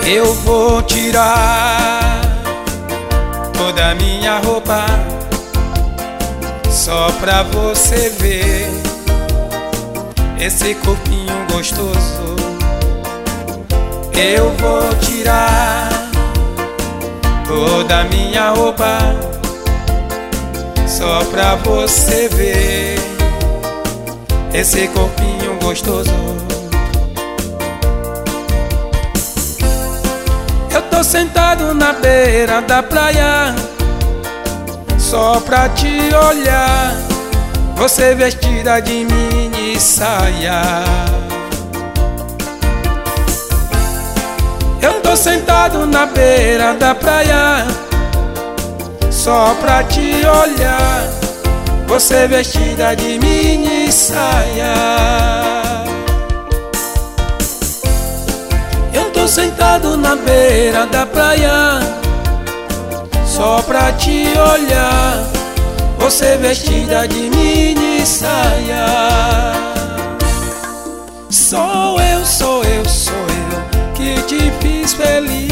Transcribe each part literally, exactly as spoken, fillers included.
Eu vou tirar toda a minha roupa só pra você ver esse corpinho gostoso. Eu vou tirar toda a minha roupa só pra você ver esse corpinho gostoso. Eu tô sentado na beira da praia só pra te olhar, você vestida de mini saia. Eu tô sentado na beira da praia só pra te olhar, você vestida de mini saia. Eu tô sentado na beira da praia só pra te olhar, você vestida de mini saia. Sou eu, sou eu, sou eu que te fiz feliz.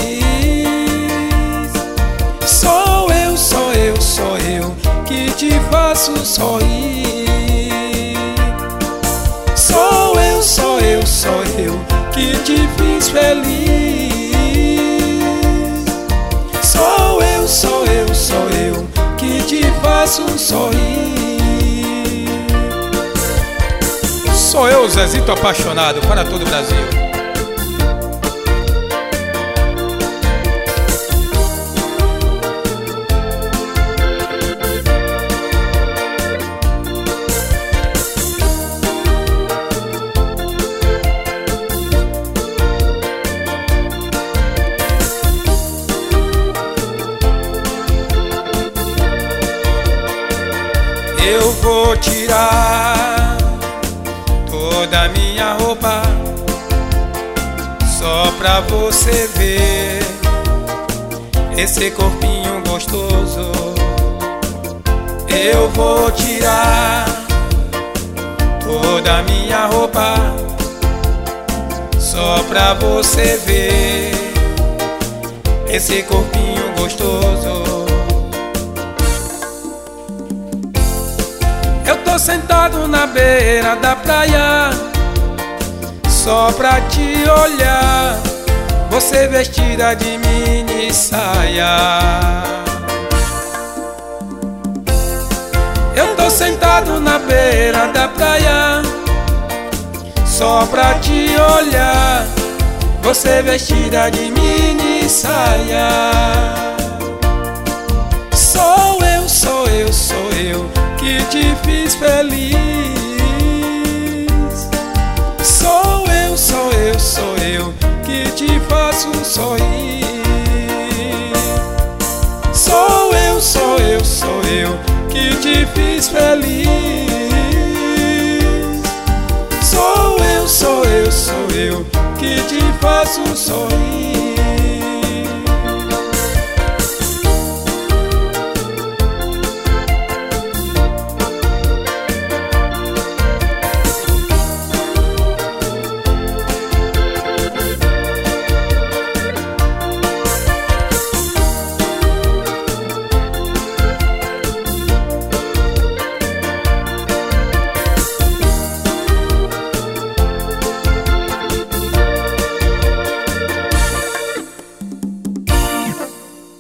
Sou eu, sou eu, sou eu que te faço sorrir. Sou eu, sou eu, sou eu que te fiz feliz. Sou eu, sou eu, sou eu que te faço sorrir. Sou eu, Zezito apaixonado para todo o Brasil. Eu vou tirar toda a minha roupa só pra você ver esse corpinho gostoso. Eu vou tirar toda a minha roupa só pra você ver esse corpinho gostoso. Eu tô sentado na beira da praia só pra te olhar, você vestida de mini saia. Eu tô sentado na beira da praia só pra te olhar, você vestida de mini saia. Sou eu, sou eu, sou eu que te fiz feliz. Sou eu, sou eu, sou eu que te faço sorrir. Sou eu, sou eu, sou eu que te fiz feliz. Sou eu, sou eu, sou eu que te faço sorrir.